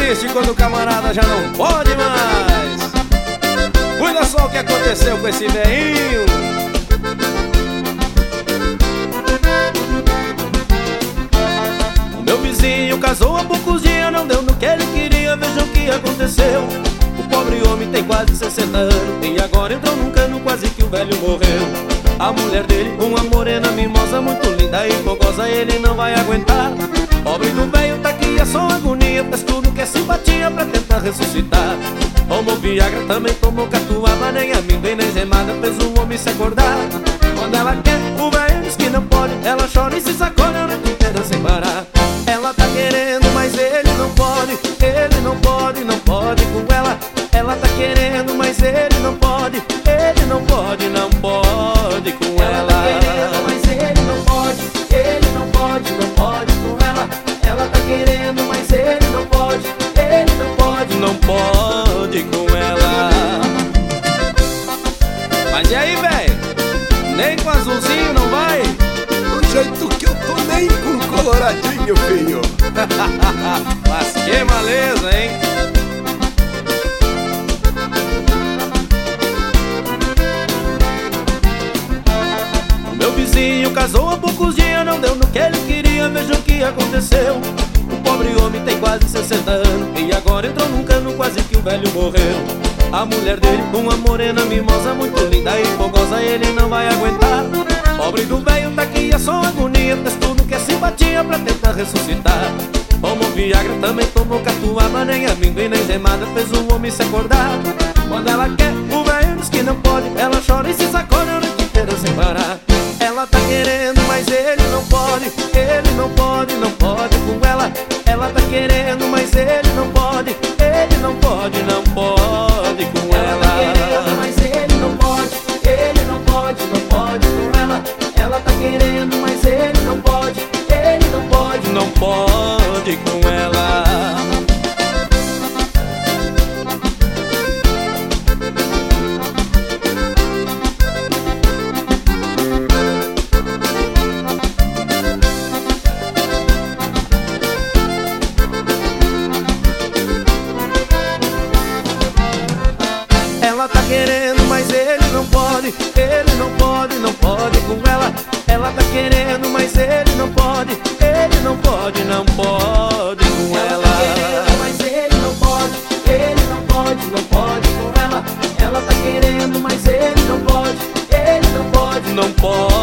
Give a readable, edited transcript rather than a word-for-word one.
triste quando o camarada já não pode mais. Olha só o que aconteceu com esse velhinho. O meu vizinho casou há poucos dias, não deu no que ele queria, veja o que aconteceu. O pobre homem tem quase 60 anos e agora entrou num cano, quase que o velho morreu. A mulher dele, uma morena mimosa, muito linda e fogosa, ele não vai aguentar. Pobre do velho tá aqui, é só agonia, faz tudo que é simpatia pra tentar ressuscitar. Tomou Viagra, também tomou catuaba, nem amendoim nem gemada, fez o homem se acordar. Quando ela quer, o velho diz que não pode, ela chora e se sacode a noite inteira sem parar. Ela tá querendo, mas ele não pode, ele não pode, não pode com ela. Ela tá querendo, mas ele não pode, ele não pode, não pode com ela. Ela tá querendo, mas ele não pode, ele não pode, não pode com ela. Ela tá querendo, mas ele não pode, ele não pode, não pode com ela. Mas e aí, velho? Nem com azulzinho não vai? Do jeito que eu tô, nem com coloradinho, filho. Mas que maleza, hein? O meu vizinho casou há poucos dias, não deu no que ele queria, veja o que aconteceu. O pobre homem tem quase 60 anos e agora entrou num cano, quase que o velho morreu. A mulher dele, uma morena mimosa, muito linda e fogosa, ele não vai aguentar. Pobre do velho tá aqui, é só agonia, fez tudo que é simpatia pra tentar ressuscitar. Tomou Viagra, também tomou catuaba, nem amendoim nem gemada, fez o homem se acordar. Quando ela quer, o velho diz que não pode, ela chora e se sacode a noite inteira sem parar. Ela tá querendo, mas ele não pode, ele não pode, não pode com ela. Ela tá querendo, mas ele não pode, ele não pode, não pode com ela. Ela tá querendo, mas ele não pode, ele não pode, não pode com ela. Ela tá querendo, mas ele não pode, ele não pode, não pode com ela. Ela tá querendo, mas ele não pode, ele não pode, não pode com ela. Ela tá querendo, mas ele não pode, ele não pode, não pode com ela. Ela tá querendo, mas ele não pode, ele não pode, não pode com ela. Ela tá querendo, mas ele não pode, ele não pode, não pode.